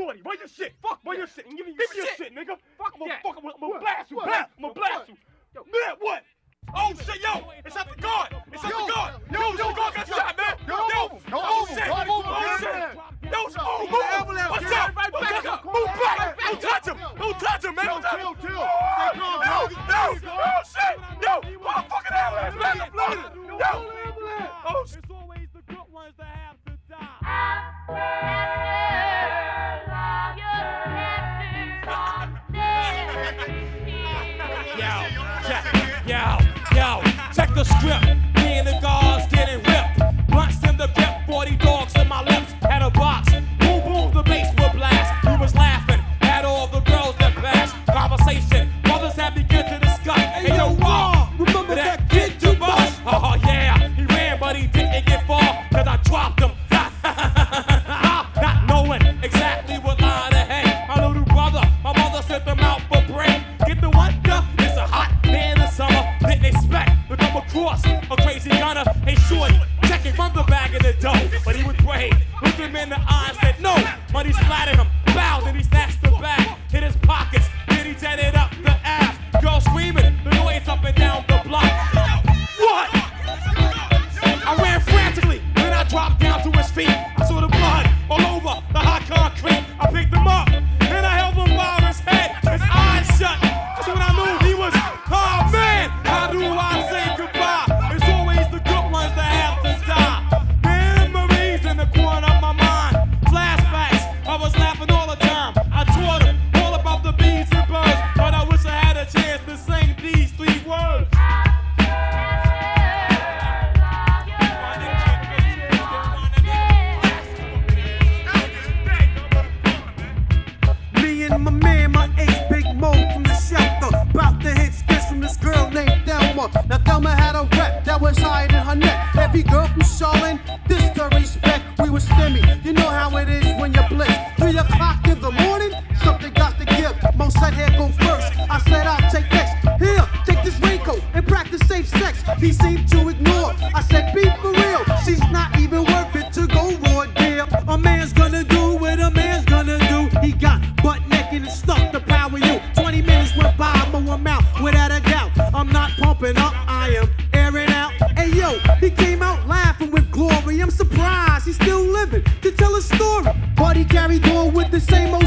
40. Where your shit? Fuck where yeah. your shit? I'm giving you Give me your shit. shit, nigga. Fuck I'm that. gonna blast you. What? Blast. I'm gonna blast you. Yo. Man, what? Oh shit, yo! It's at the guard! It's at the guard! Yo, the guard got shot, man! Oh shit! Oh shit! Yo, move! What's up? Move back! Don't touch him! Don't touch him, man! Don't touch him! Chill. Stay calm, bro. Oh shit! Yo, motherfucking ambulance, man! I'm blooded! Yo! Oh shit! It's always the good ones that have to die. Yo, check the script. Me and the guards getting ripped. Blunts in the grip, 40 dogs in my lips. Had a box, boom boom, the bass would blast. We was laughing at all the girls that passed. Conversation, brothers had begun to discuss. Hey yo, Raw, remember that kid to bust? Oh yeah, he ran but he didn't get far, cause I dropped him. Not knowing exactly what line to hang. My little brother, my mother sent them out for break. Get the wonder, it's a hot day in the summer. Didn't expect to come across a crazy gunner. Hey shorty, checking from the bag of the dough. But he was brave, looked him in the eye and said no. Money splattered him, bowed and he snatched the bag. Hit his pockets, then he jetted up the ass. Girl screaming, the noise up and down the block. What? I ran frantically, then I dropped down to his feet. I saw the blood all over the hot concrete. I picked him up, then I held him by his head, his eyes shut. That's when I knew he was, oh man, how do I say goodbye? It's always the good ones that have to die. Memories in the corner of my mind, flashbacks, I was laughing all the time. I taught him all about the bees and birds, but I wish I had a chance to sing these 3 words. Me and my man, my ace, Big Mo from the shelter. About to hit skits from this girl named Thelma. Now Thelma had a rep that was higher than her neck. Every girl from Charlotte, this to respect. We was stimmy, you know how it is when you blitz. 3 o'clock in the morning, something got to give. Mo said, here go first. I said, I'll take next. Here, take this raincoat and practice safe sex. He seemed to ignore. I said, be for real. She's not even worth it to go raw deal. A man's gonna do what a man's gonna do. He got butt naked and stuck to power you. 20 minutes went by, I'm out without a doubt. I'm not pumping up, I am airing out. Hey yo, he came out laughing with glory. I'm surprised he's still living to tell a story. But he carried on with the same old